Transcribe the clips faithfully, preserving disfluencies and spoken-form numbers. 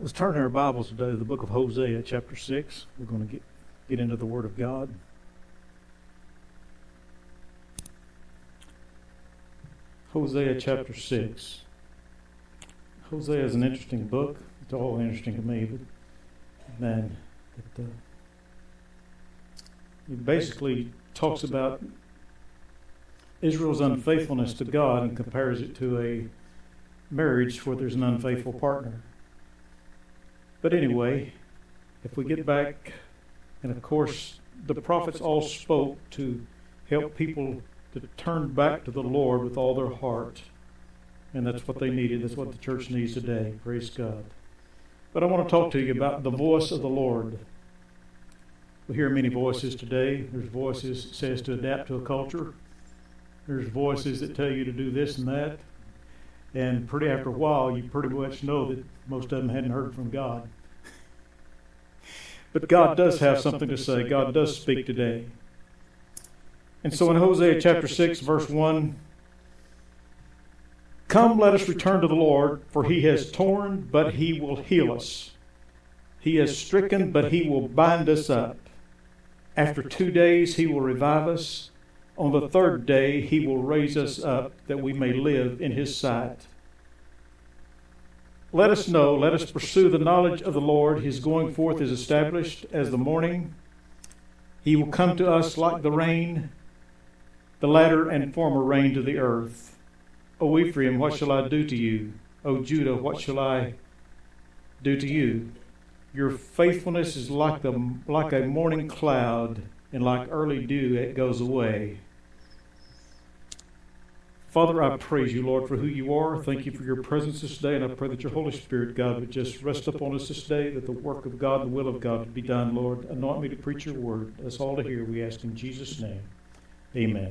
Let's turn in our Bibles today to the book of Hosea, chapter six. We're going to get, get into the Word of God. Hosea chapter six. Hosea is an interesting book. It's all interesting to me, but man, it, uh, it basically talks about Israel's unfaithfulness to God and compares it to a marriage where there's an unfaithful partner. But anyway, if we get back, and of course, the prophets all spoke to help people to turn back to the Lord with all their heart. And that's what they needed. That's what the church needs today. Praise God. But I want to talk to you about the voice of the Lord. We hear many voices today. There's voices that says to adapt to a culture. There's voices that tell you to do this and that. And pretty after a while, you pretty much know that most of them hadn't heard from God. But God does have something to say. God does speak today. And so in Hosea chapter six, verse one, "Come, let us return to the Lord, for he has torn, but he will heal us. He has stricken, but he will bind us up. After two days he will revive us. On the third day he will raise us up, that we may live in his sight. Let us know, let us pursue the knowledge of the Lord. His going forth is established as the morning. He will come to us like the rain, the latter and former rain to the earth. O Ephraim, what shall I do to you? O Judah, what shall I do to you? Your faithfulness is like the like a morning cloud, and like early dew it goes away." Father, I praise you, Lord, for who you are. Thank you for your presence this day, and I pray that your Holy Spirit, God, would just rest upon us this day, that the work of God, the will of God, would be done, Lord. Anoint me to preach your word. That's all to hear. We ask in Jesus' name. Amen.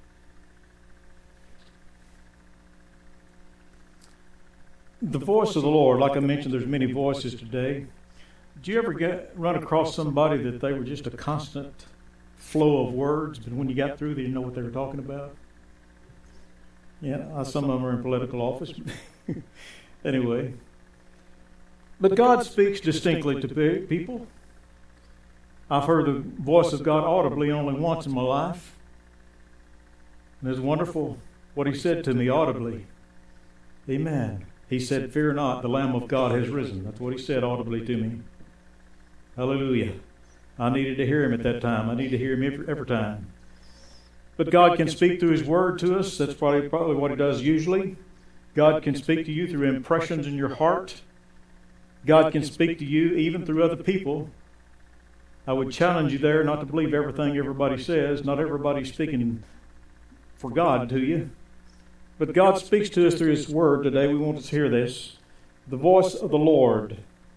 The voice of the Lord, like I mentioned, there's many voices today. Did you ever get run across somebody that they were just a constant flow of words, but when you got through, they didn't know what they were talking about? Yeah, some of them are in political office. Anyway. But God speaks distinctly to people. I've heard the voice of God audibly only once in my life. And it's wonderful what he said to me audibly. Amen. He said, "Fear not, the Lamb of God has risen." That's what he said audibly to me. Hallelujah. I needed to hear him at that time. I need to hear him every, every time. But God can speak through his word to us. That's probably, probably what he does usually. God can speak to you through impressions in your heart. God can speak to you even through other people. I would challenge you there not to believe everything everybody says. Not everybody's speaking for God to you. But God speaks to us through his word today. We want to hear this. The voice of the Lord.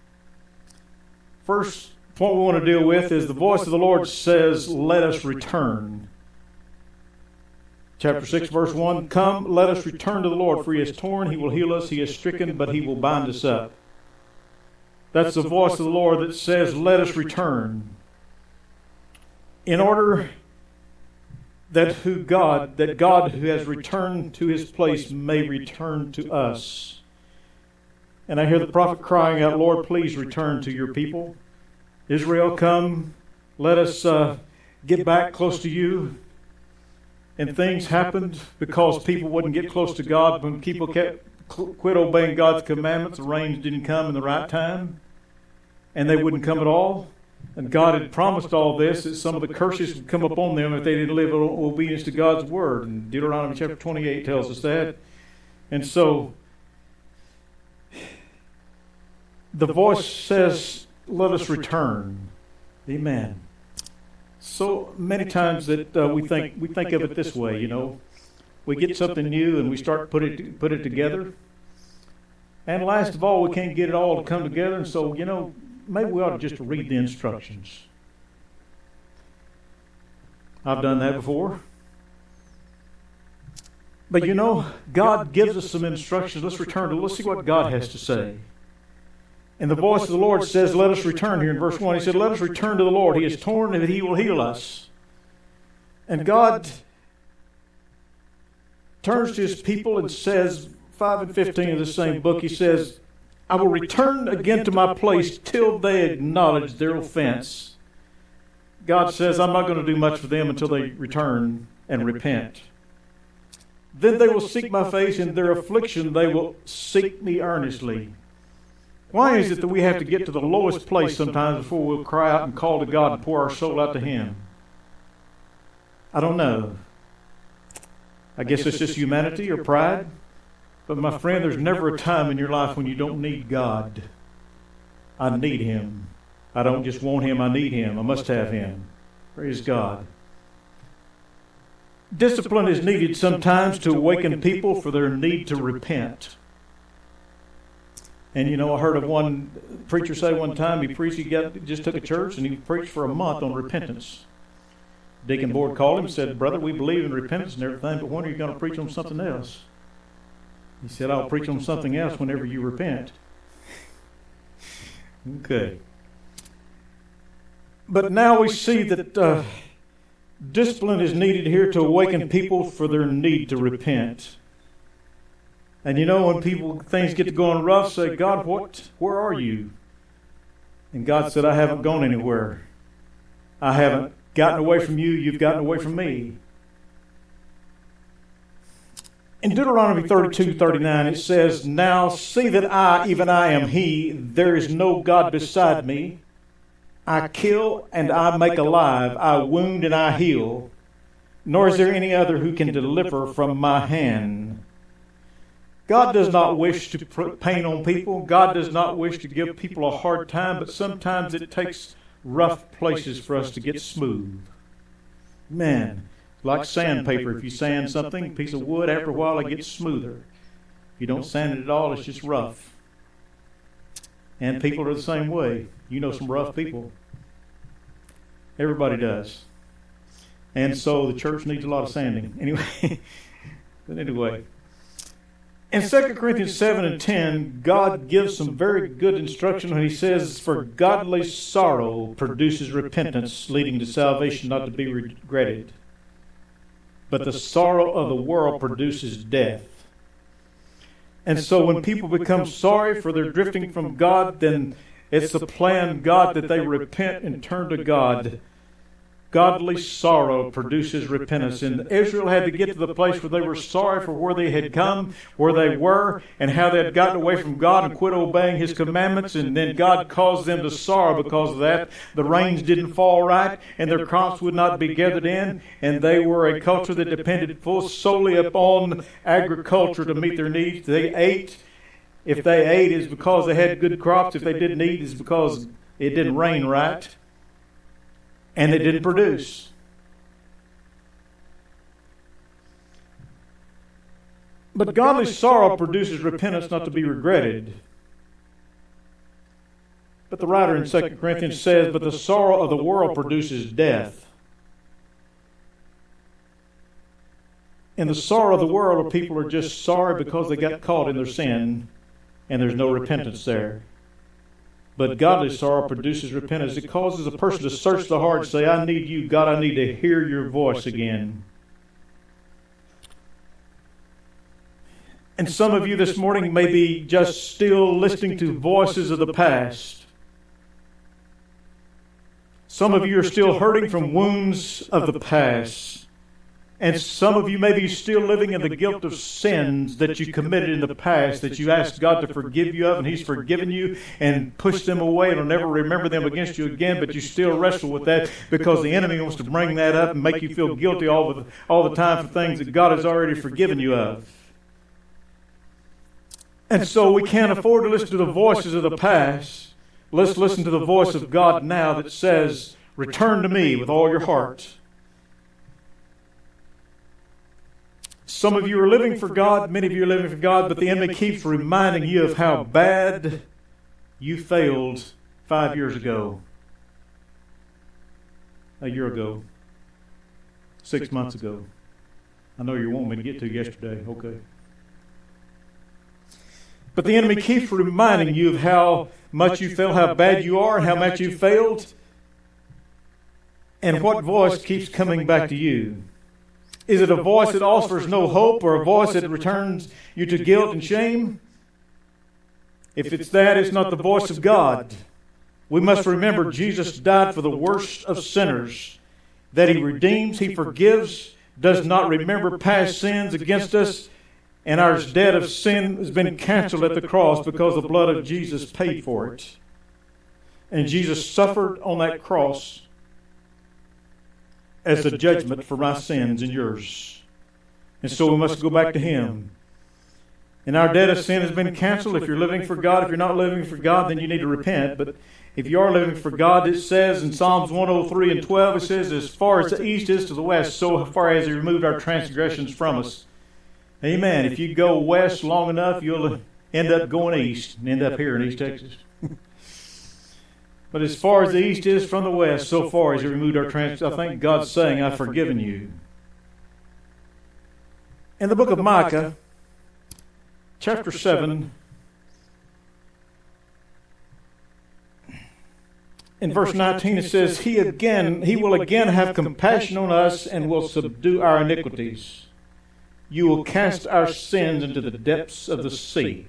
First point we want to deal with is the voice of the Lord says, "Let us return." Chapter six, verse one, "Come, let us return to the Lord, for he has torn, he will heal us, he has stricken, but he will bind us up." That's the voice of the Lord that says, "Let us return." In order that who God, that God who has returned to his place may return to us. And I hear the prophet crying out, "Lord, please return to your people. Israel, come, let us uh, get back close to you." And things happened because people wouldn't get close to God. When people kept quit obeying God's commandments, the rains didn't come in the right time, and they wouldn't come at all. And God had promised all this, that some of the curses would come upon them if they didn't live in obedience to God's word. And Deuteronomy chapter twenty-eight tells us that. And so the voice says, "Let us return." Amen. So many times that uh, we think we think of it this way, you know, we get something new and we start put it put it together, and last of all, we can't get it all to come together. And so, you know, maybe we ought to just read the instructions. I've done that before, but you know, God gives us some instructions. Let's return to. Let's see what God has to say. And the voice of the Lord says, "Let us return." Here in verse one, he said, "Let us return to the Lord. He has torn, and he will heal us." And God turns to his people and says, five and fifteen of the same book, he says, I will return again to my place till they acknowledge their offense. God says, I'm not going to do much for them until they return and repent. Then they will seek my face, in their affliction they will seek me earnestly. Why is it that we have to get to the lowest place sometimes before we'll cry out and call to God and pour our soul out to Him? I don't know. I guess it's just humanity or pride. But my friend, there's never a time in your life when you don't need God. I need Him. I don't just want Him, I need Him. I must have Him. Praise God. Discipline is needed sometimes to awaken people for their need to repent. And you know, I heard of one preacher say one time, he preached, he got, just took a church and he preached for a month on repentance. Deacon board called him and said, brother, we believe in repentance and everything, but when are you going to preach on something else? He said, I'll preach on something else whenever you repent. Okay. But now we see that uh, discipline is needed here to awaken people for their need to repent. And you know, when people, things get to going rough, say, God, what, where are you? And God said, I haven't gone anywhere. I haven't gotten away from you. You've gotten away from me. In Deuteronomy thirty-two thirty-nine, it says, now see that I, even I am He, there is no God beside me. I kill and I make alive, I wound and I heal, nor is there any other who can deliver from my hand. God does not wish to put pain on people. God does not wish to give people a hard time, but sometimes it takes rough places for us to get smooth. Man, like sandpaper. If you sand something, a piece of wood, after a while it gets smoother. If you don't sand it at all, it's just rough. And people are the same way. You know some rough people. Everybody does. And so the church needs a lot of sanding. Anyway, but anyway. In Second Corinthians seven and ten, God gives some very good instruction when He says, for godly sorrow produces repentance, leading to salvation not to be regretted. But the sorrow of the world produces death. And so when people become sorry for their drifting from God, then it's the plan of God that they repent and turn to God. Godly sorrow produces repentance. And Israel had to get to the place where they were sorry for where they had come, where they were, and how they had gotten away from God and quit obeying His commandments. And then God caused them to sorrow because of that. The rains didn't fall right, and their crops would not be gathered in. And they were a culture that depended full solely upon agriculture to meet their needs. They ate. If they ate, it's because they had good crops. If they didn't eat, it's because it didn't rain right. And it didn't produce. But godly sorrow produces repentance not to be regretted. But the writer in Second Corinthians says, but the sorrow of the world produces death. And the sorrow of the world, people are just sorry because they got caught in their sin, and there's no repentance there. But godly sorrow produces repentance. It causes a person to search the heart and say, I need you, God, I need to hear your voice again. And some of you this morning may be just still listening to voices of the past. Some of you are still hurting from wounds of the past. And some of you may be still living in the guilt of sins that you committed in the past, that you asked God to forgive you of, and He's forgiven you and pushed them away and will never remember them against you again, but you still wrestle with that because the enemy wants to bring that up and make you feel guilty all the, all the time for things that God has already forgiven you of. And so we can't afford to listen to the voices of the past. Let's listen to the voice of God now that says, return to me with all your heart. Some of you are living for God, many of you are living for God, but the enemy keeps reminding you of how bad you failed five years ago, a year ago, six months ago. I know you want me to get to yesterday, okay. But the enemy keeps reminding you of how much you failed, how bad you are, and how much you failed. And what voice keeps coming back to you? Is it a voice that offers no hope, or a voice that returns you to guilt and shame? If it's that, it's not the voice of God. We must remember Jesus died for the worst of sinners, that He redeems, He forgives, does not remember past sins against us, and our debt of sin has been canceled at the cross because the blood of Jesus paid for it. And Jesus suffered on that cross as the judgment for my sins and yours. And so we must go back to Him. And our debt of sin has been canceled. If you're living for God, if you're not living for God, then you need to repent. But if you are living for God, it says in Psalms one oh three and twelve, it says, as far as the east is to the west, so far as He removed our transgressions from us. Amen. If you go west long enough, you'll end up going east and end up here in East Texas. But as far as the east is from the west, so far as He removed our transgressions, I think God's saying, I've forgiven you. In the book of Micah, chapter seven, in verse nineteen, it says, He again, He will again have compassion on us and will subdue our iniquities. You will cast our sins into the depths of the sea.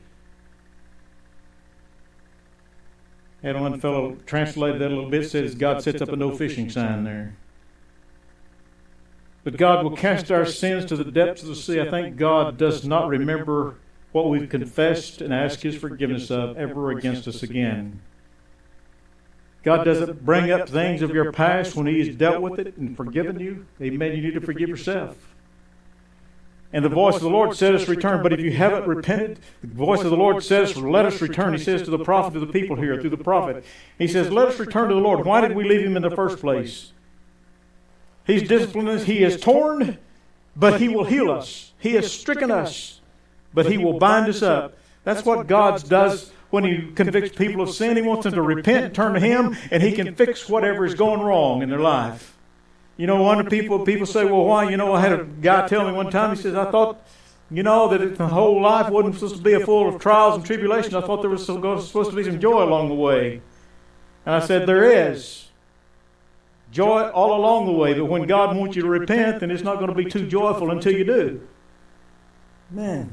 And one fellow translated that a little bit, says God sets up a no fishing sign there. But God will cast our sins to the depths of the sea. I think God does not remember what we've confessed and asked His forgiveness of ever against us again. God doesn't bring up things of your past when He has dealt with it and forgiven you. Amen. You need to forgive yourself. And the voice of the Lord said us return. But if you haven't repented, the voice of the Lord says, let us return. He says to the prophet of the people here, through the prophet, He says, let us return to the Lord. Why did we leave Him in the first place? He's disciplined us. He is torn, but He will heal us. He has stricken us, but He will bind us up. That's what God does when He convicts people of sin. He wants them to repent and turn to Him, and He can fix whatever is going wrong in their life. You know, one of the people, people say, well, why? You know, I had a guy tell me one time, he says, I thought, you know, that it, the whole life wasn't supposed to be full of trials and tribulations. I thought there was supposed to be some joy along the way. And I said, there is joy all along the way, but when God wants you to repent, then it's not going to be too joyful until you do. Man.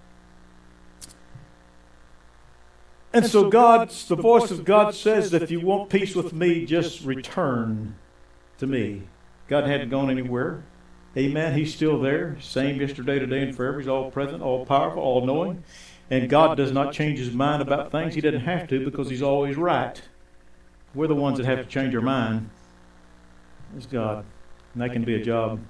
And so God, the voice of God says that if you want peace with me, just return to me. God hadn't gone anywhere. Amen. He's still there. Same yesterday, today, and forever. He's all present, all powerful, all knowing. And God does not change His mind about things. He doesn't have to because He's always right. We're the ones that have to change our mind. It's God. And that can be a job.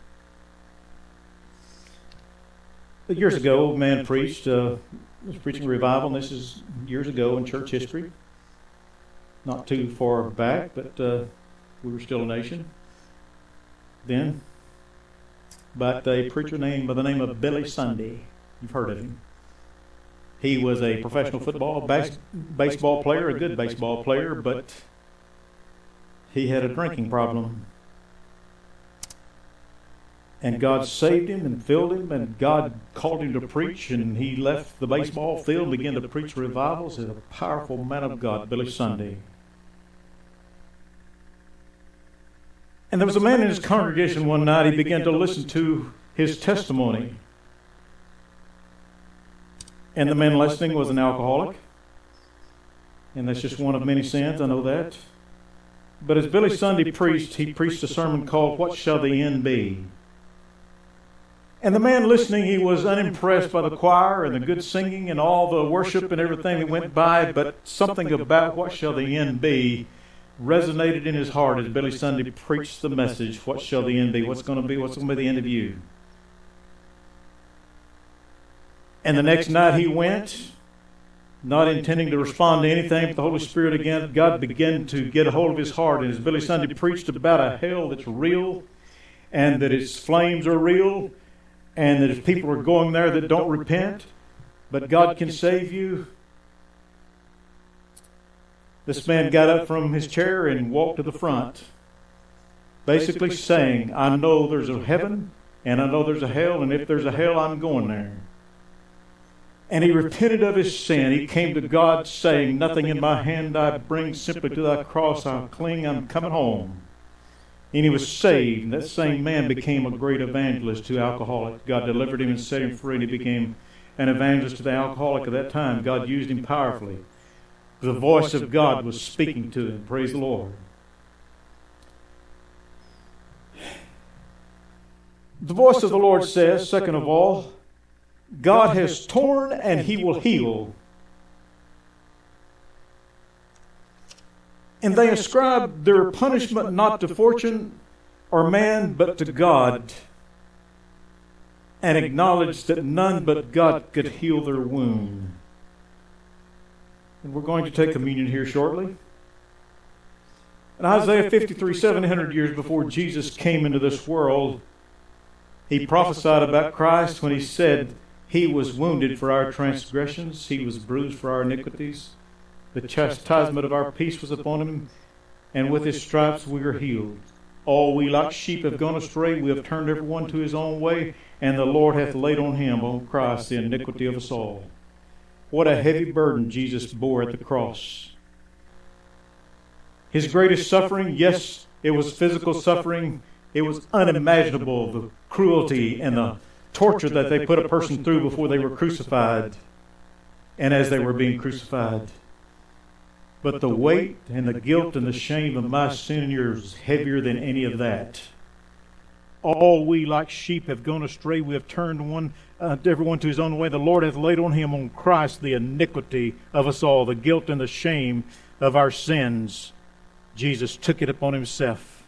But years ago, old man preached, uh, was preaching a revival, and this is years ago in church history. Not too far back, but uh, we were still a nation then. But a preacher named by the name of Billy Sunday. You've heard of him. He was a professional football, bas- baseball player, a good baseball player, but he had a drinking problem. And God saved him and filled him, and God called him to preach, and he left the baseball field and began to preach revivals. He's a powerful man of God, Billy Sunday. And there was a man in his congregation one night. He began to listen to his testimony. And the man listening was an alcoholic. And that's just one of many sins, I know that. But as Billy Sunday preached, he preached a sermon called, What Shall the End Be? And the man listening, he was unimpressed by the choir and the good singing and all the worship and everything that went by, but something about what shall the end be resonated in his heart as Billy Sunday preached the message, what shall the end be? What's going to be? What's going to be the end of you? And the next night he went, not intending to respond to anything, but the Holy Spirit again, God began to get a hold of his heart. And as Billy Sunday preached about a hell that's real, and that its flames are real, and that if people are going there that don't repent, but God can save you. This man got up from his chair and walked to the front, basically saying, I know there's a heaven, and I know there's a hell, and if there's a hell, I'm going there. And he repented of his sin. He came to God saying, nothing in my hand I bring, simply to thy cross I'll cling, I'm coming home. And he was saved. And that same man became a great evangelist to alcoholics. God delivered him and set him free, and he became an evangelist to the alcoholic of that time. God used him powerfully. The voice of God was speaking to him. Praise the Lord. The voice of the Lord says, second of all, God has torn and He will heal. And they ascribe their punishment not to fortune or man, but to God, and acknowledge that none but God could heal their wound. And we're going to take communion here shortly. In Isaiah fifty-three, seven hundred years before Jesus came into this world, He prophesied about Christ when He said, He was wounded for our transgressions, He was bruised for our iniquities. The chastisement of our peace was upon Him, and with His stripes we are healed. All we like sheep have gone astray, we have turned every one to his own way, and the Lord hath laid on Him, on Christ, the iniquity of us all. What a heavy burden Jesus bore at the cross. His greatest suffering, yes, it was physical suffering. It was unimaginable, the cruelty and the torture that they put a person through before they were crucified and as they were being crucified. But the weight and the guilt and the shame of my sin and yours is heavier than any of that. All we like sheep have gone astray. We have turned one, uh, everyone to his own way. The Lord hath laid on Him, on Christ, the iniquity of us all, the guilt and the shame of our sins. Jesus took it upon Himself.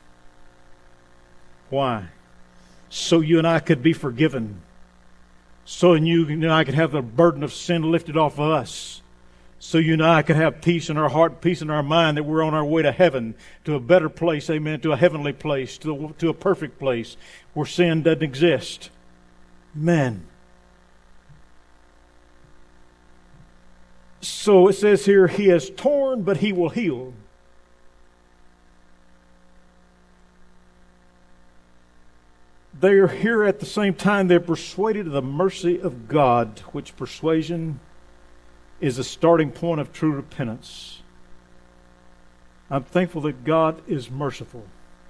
Why? So you and I could be forgiven. So you and I could have the burden of sin lifted off of us. So you and I could have peace in our heart, peace in our mind, that we're on our way to heaven, to a better place, amen, to a heavenly place, to a, to a perfect place where sin doesn't exist. Amen. So it says here, He has torn, but He will heal. They are here at the same time, they're persuaded of the mercy of God, which persuasion is the starting point of true repentance. I'm thankful that God is merciful,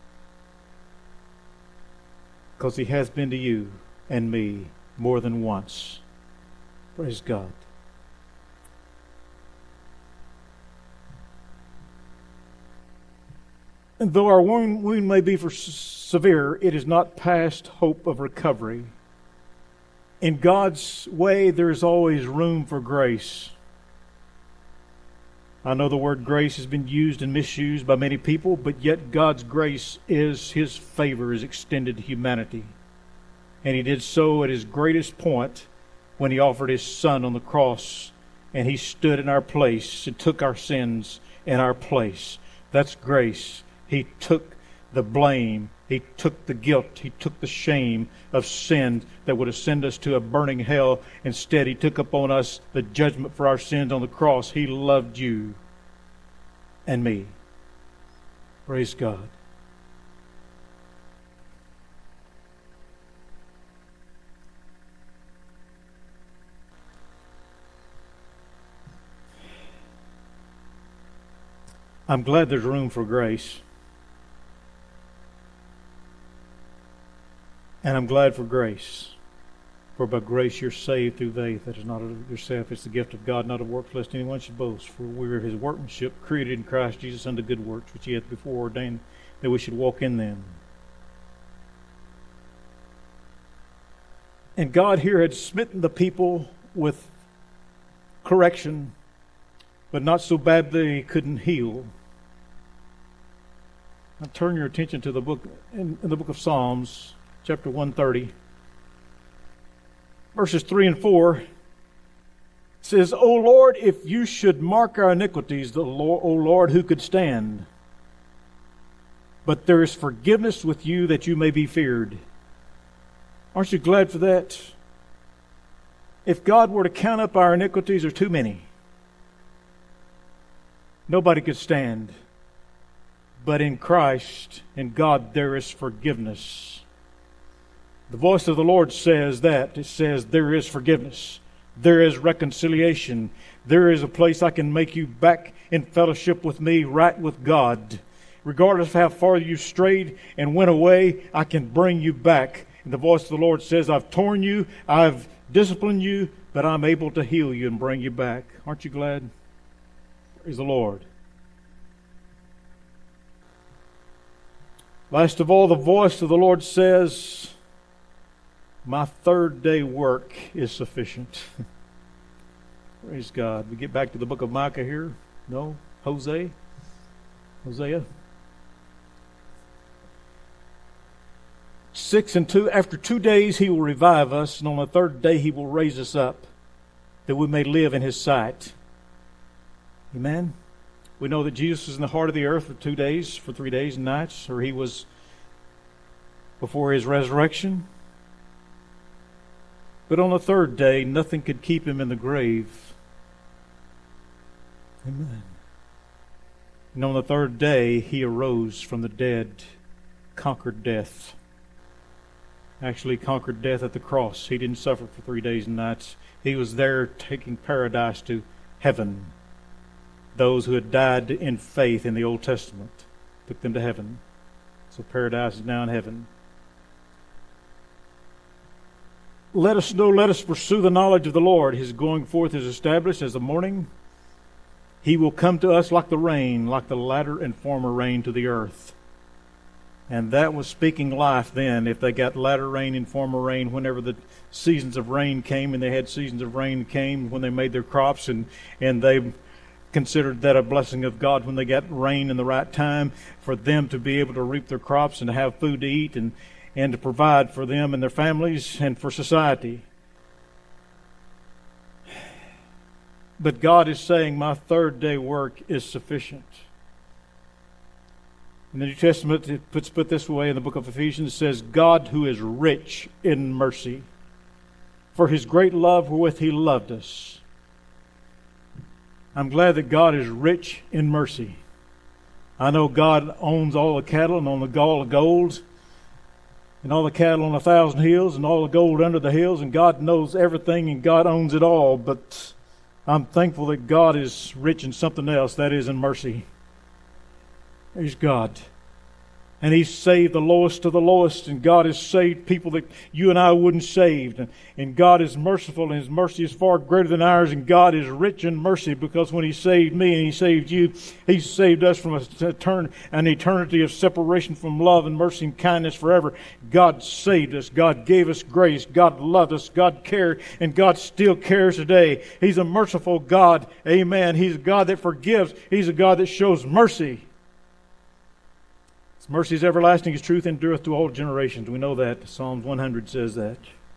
because He has been to you and me more than once. Praise God. And though our wound, wound may be for severe, it is not past hope of recovery. In God's way, there is always room for grace. I know the word grace has been used and misused by many people, but yet God's grace is His favor is extended to humanity. And He did so at His greatest point when He offered His Son on the cross, and He stood in our place and took our sins in our place. That's grace. He took the blame. He took the guilt. He took the shame of sin that would have sent us to a burning hell. Instead, He took upon us the judgment for our sins on the cross. He loved you and me. Praise God. I'm glad there's room for grace. And I'm glad for grace. For by grace you're saved through faith. That is not of yourself. It's the gift of God, not of works, lest anyone should boast. For we are His workmanship, created in Christ Jesus unto good works, which He hath before ordained that we should walk in them. And God here had smitten the people with correction, but not so bad they couldn't heal. Now turn your attention to the book in, in the book of Psalms, chapter one thirty, verses three and four. It says, O Lord, if you should mark our iniquities, the Lord, O Lord, who could stand? But there is forgiveness with you, that you may be feared. Aren't you glad for that? If God were to count up our iniquities, there are too many. Nobody could stand. But in Christ, in God, there is forgiveness. The voice of the Lord says that. It says there is forgiveness. There is reconciliation. There is a place I can make you back in fellowship with me, right with God. Regardless of how far you strayed and went away, I can bring you back. And the voice of the Lord says, I've torn you, I've discipline you, but I'm able to heal you and bring you back. Aren't you glad? Praise the Lord. Last of all, the voice of the Lord says, my third day work is sufficient. Praise God. We get back to the book of Micah here. No? Hosea? Hosea? Six and two. After two days he will revive us, and on the third day he will raise us up, that we may live in his sight. Amen? We know that Jesus was in the heart of the earth for two days, for three days and nights, or he was before his resurrection. But on the third day, nothing could keep him in the grave. Amen. And on the third day, he arose from the dead, conquered death. Actually conquered death at the cross. He didn't suffer for three days and nights. He was there taking paradise to heaven. Those who had died in faith in the Old Testament took them to heaven. So paradise is now in heaven. Let us know, let us pursue the knowledge of the Lord. His going forth is established as the morning. He will come to us like the rain, like the latter and former rain to the earth. And that was speaking life then. If they got latter rain and former rain, whenever the seasons of rain came, and they had seasons of rain came when they made their crops, and, and they considered that a blessing of God when they got rain in the right time for them to be able to reap their crops and to have food to eat and, and to provide for them and their families and for society. But God is saying, my third day work is sufficient. In the New Testament, it puts put this way in the book of Ephesians, it says, God who is rich in mercy, for his great love wherewith he loved us. I'm glad that God is rich in mercy. I know God owns all the cattle and owns all the gold, and all the cattle on a thousand hills and all the gold under the hills, and God knows everything and God owns it all, but I'm thankful that God is rich in something else, that is in mercy. He's God. And He's saved the lowest of the lowest, and God has saved people that you and I wouldn't save. And, and God is merciful, and His mercy is far greater than ours, and God is rich in mercy, because when He saved me and He saved you, He saved us from a turn, an eternity of separation from love and mercy and kindness forever. God saved us. God gave us grace. God loved us. God cared, and God still cares today. He's a merciful God. Amen. He's a God that forgives. He's a God that shows mercy. Mercy is everlasting, His truth endureth to all generations. We know that. Psalms one hundred says that.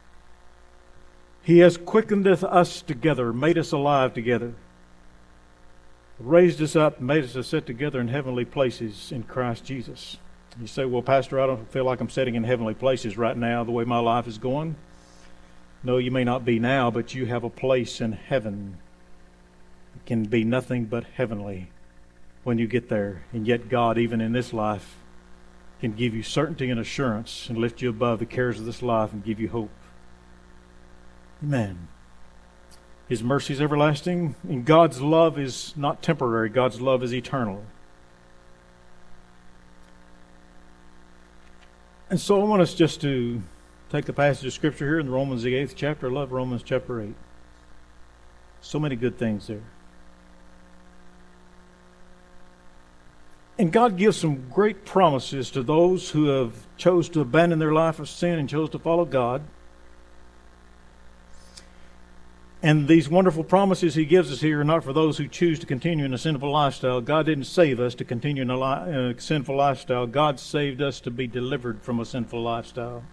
He has quickened us together, made us alive together, raised us up, made us to sit together in heavenly places in Christ Jesus. You say, well, Pastor, I don't feel like I'm sitting in heavenly places right now the way my life is going. No, you may not be now, but you have a place in heaven. It can be nothing but heavenly when you get there. And yet God, even in this life, can give you certainty and assurance and lift you above the cares of this life and give you hope. Amen. His mercy is everlasting, and God's love is not temporary. God's love is eternal. And so I want us just to take the passage of Scripture here in Romans, the eighth chapter. I love Romans chapter eight. So many good things there. And God gives some great promises to those who have chose to abandon their life of sin and chose to follow God. And these wonderful promises He gives us here are not for those who choose to continue in a sinful lifestyle. God didn't save us to continue in a, li- in a sinful lifestyle. God saved us to be delivered from a sinful lifestyle.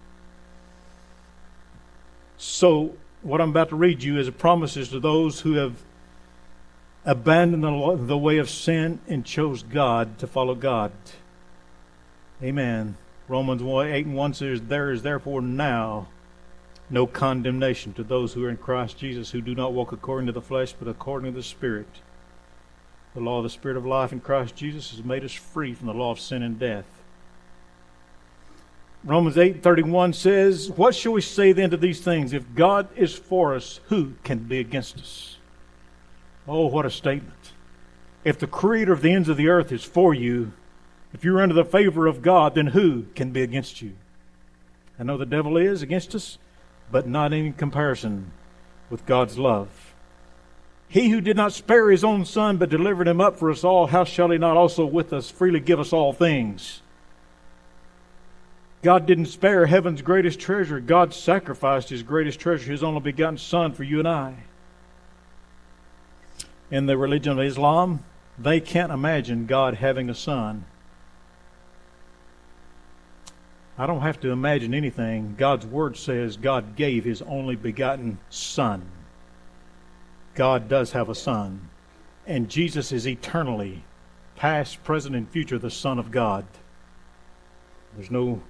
So what I'm about to read you is a promises to those who have abandoned the, the way of sin and chose God to follow God. Amen. Romans eight and one says, there is therefore now no condemnation to those who are in Christ Jesus, who do not walk according to the flesh, but according to the Spirit. The law of the Spirit of life in Christ Jesus has made us free from the law of sin and death. Romans eight thirty-one says, what shall we say then to these things? If God is for us, who can be against us? Oh, what a statement. If the Creator of the ends of the earth is for you, if you're under the favor of God, then who can be against you? I know the devil is against us. but not in comparison with God's love. He who did not spare his own Son, but delivered him up for us all, how shall he not also with us freely give us all things? God didn't spare heaven's greatest treasure. God sacrificed his greatest treasure, his only begotten Son, for you and I. In the religion of Islam, they can't imagine God having a son. I don't have to imagine anything. God's Word says God gave his only begotten Son. God does have a Son. And Jesus is eternally, past, present, and future, the Son of God. There's no...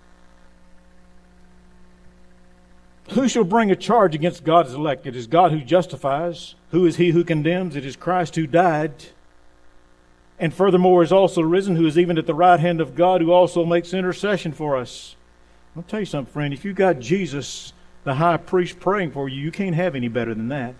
Who shall bring a charge against God's elect? It is God who justifies. Who is he who condemns? It is Christ who died, and furthermore is also risen, who is even at the right hand of God, who also makes intercession for us. I'll tell you something, friend. If you got Jesus, the high priest, praying for you, you can't have any better than that.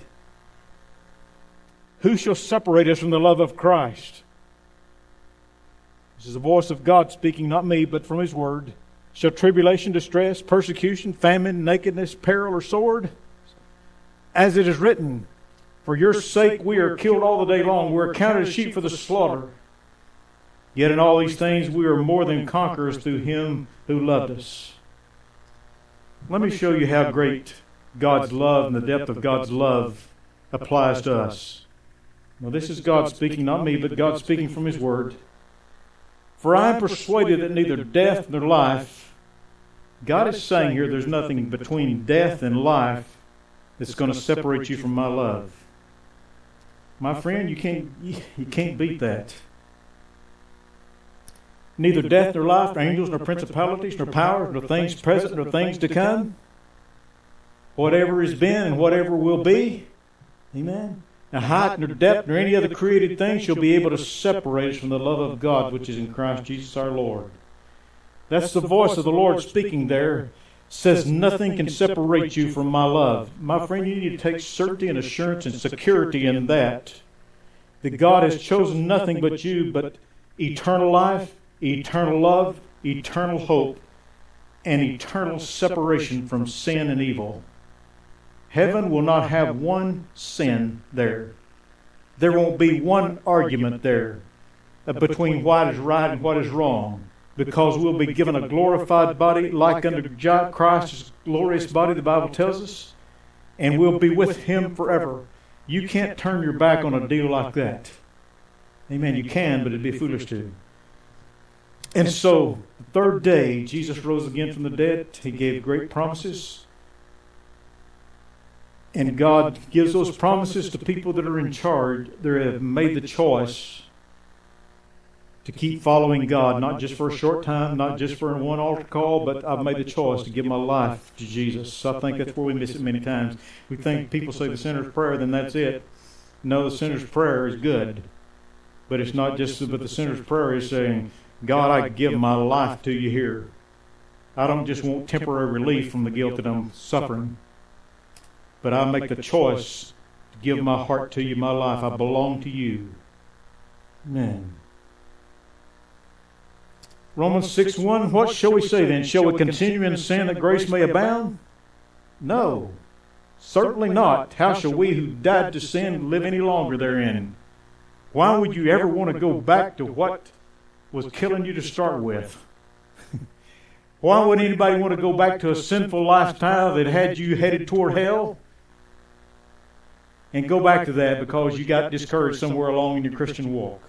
Who shall separate us from the love of Christ? This is the voice of God speaking, not me, but from his word. Shall tribulation, distress, persecution, famine, nakedness, peril, or sword? As it is written, for your sake we are killed all the day long. We are counted as sheep for the slaughter. Yet in all these things we are more than conquerors through him who loved us. Let me show you how great God's love and the depth of God's love applies to us. Now this is God speaking, not me, but God speaking from his word. For I am persuaded that neither death nor life... God is saying here there's nothing between death and life that's going to separate you from my love. My friend, you can't, you can't beat that. Neither death nor life, nor angels, nor principalities, nor powers, nor things present, nor things to come. Whatever has been and whatever will be. Amen. Now height, nor depth, nor any other created thing shall be able to separate us from the love of God which is in Christ Jesus our Lord. That's the voice of the Lord speaking there. Says nothing can separate you from my love. My friend, you need to take certainty and assurance and security in that. That God has chosen nothing but you, but eternal life, eternal love, eternal hope, and eternal separation from sin and evil. Heaven will not have one sin there. There won't be one argument there between what is right and what is wrong. Because we'll be given a glorified body like unto Christ's glorious body, the Bible tells us. And we'll be with him forever. You can't turn your back on a deal like that. Amen. You can, but it'd be foolish to. And so, the third day, Jesus rose again from the dead. He gave great promises. And God gives those promises to people that are in charge. They have made the choice to keep following God, not just for a short time, not just for one altar call, but I've made the choice to give my life to Jesus. I think that's where we miss it many times. We think people say the sinner's prayer, then that's it. No, the sinner's prayer is good. But it's not just, but the sinner's prayer is saying, God, I give my life to you here. I don't just want temporary relief from the guilt that I'm suffering, but I make the choice to give my heart to you, my life. I belong to you. Amen. Romans six one, what shall we say then? Shall we continue in sin that grace may abound? No, certainly not. How shall we who died to sin live any longer therein? Why would you ever want to go back to what was killing you to start with? Why would anybody want to go back to a sinful lifestyle that had you headed toward hell? And go back to that because you got discouraged somewhere along in your Christian walk.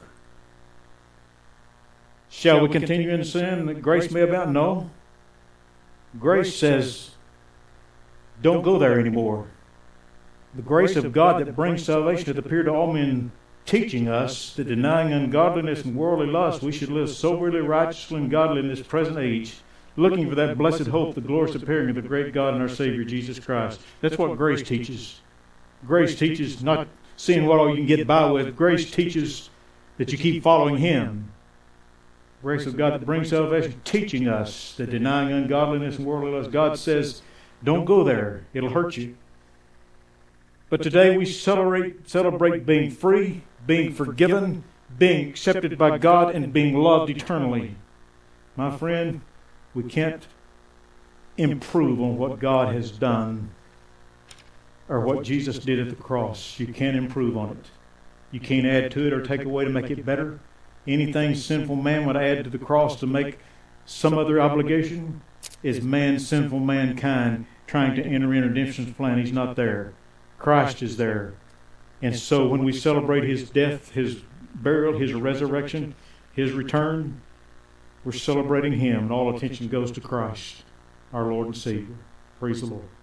Shall we continue in sin that grace may abound? No. Grace says, don't go there anymore. The grace of God that brings salvation hath appeared to all men, teaching us that denying ungodliness and worldly lust, we should live soberly, righteously, and godly in this present age, looking for that blessed hope, the glorious appearing of the great God and our Savior, Jesus Christ. That's what grace teaches. Grace teaches not seeing what all you can get by with. Grace teaches that you keep following him. Grace of God that brings salvation, teaching us that denying ungodliness and worldly lust, God says, don't go there. It'll hurt you. But today we celebrate, celebrate being free, being forgiven, being accepted by God, and being loved eternally. My friend, we can't improve on what God has done or what Jesus did at the cross. You can't improve on it. You can't add to it or take away to make it better. Anything sinful man would add to the cross to make some other obligation is man, sinful mankind, trying to enter in redemption's plan. He's not there. Christ is there. And so when we celebrate His death, His burial, His resurrection, His return, we're celebrating Him, and all attention goes to Christ, our Lord and Savior. Praise the Lord.